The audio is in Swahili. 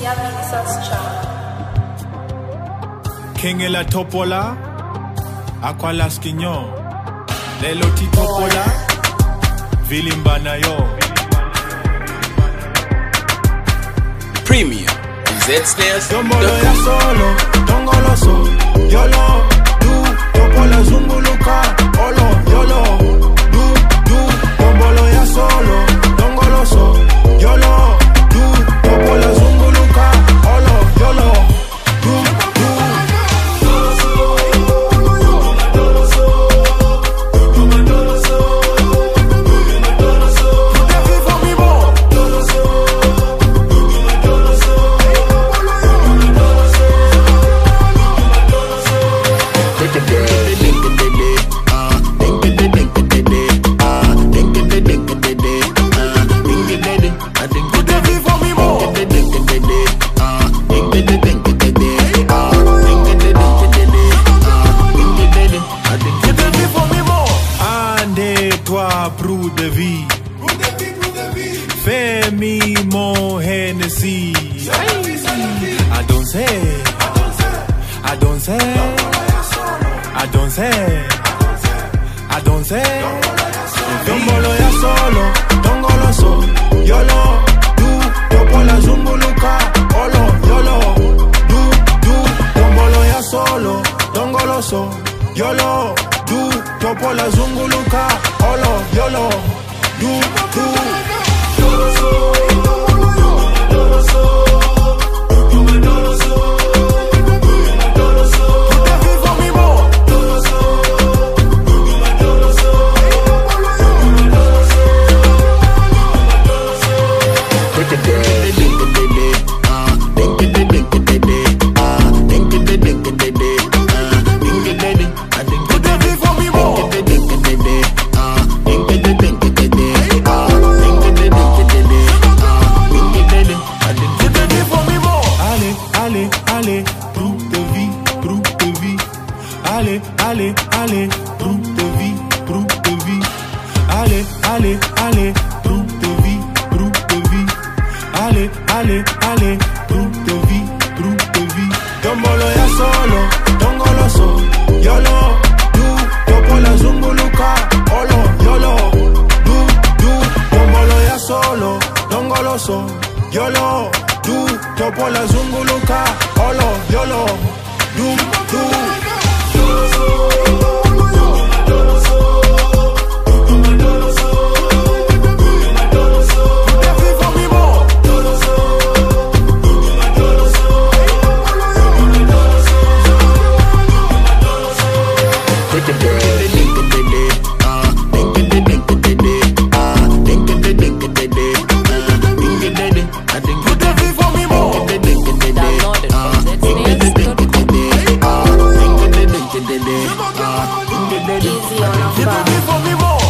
Kengela Topola, Aqualasquignon, Leloti Topola, Vilimbana yo. Premium, Z-Snares. Tombolo ya solo, tongoloso, yolo, du, Topola zumbuluka, olo, yolo, du, tombolo ya solo, tongoloso, yolo, du, Topola zumbuluka, olo, yolo, du. Brou de vie, fais-mi mon Hennessy. I don't say, I don't say, I don't say, I don't say. Tombolo ya solo, tongoloso, yolo, du, Topola zumbuluka, olo, yolo, du, tombolo ya solo, tongoloso, yolo, du, Topola zunguluka, olo, yolo, du. Allez, allez, brou de vie, brou de vie. Allez, allez, allez, brou de vie, brou de vie. Allez, allez, allez, brou de vie, brou de vie. Tombolo ya solo, tongoloso, yolo, du, Topola zumbuluka, olo, yolo, du, tombolo ya solo, tongoloso, yolo, du, Topola zumbuluka, olo, yolo, du. Easy on a